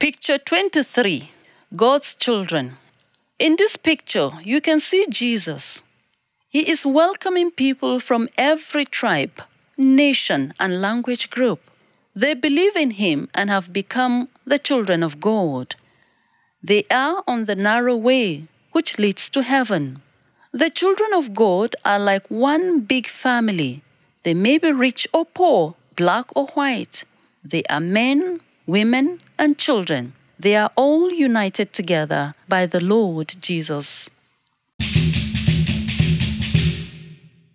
Picture 23, God's Children. In this picture, you can see Jesus. He is welcoming people from every tribe, nation, and language group. They believe in Him and have become the children of God. They are on the narrow way which leads to heaven. The children of God are like one big family. They may be rich or poor, black or white. They are men, women, and children. They are all united together by the Lord Jesus.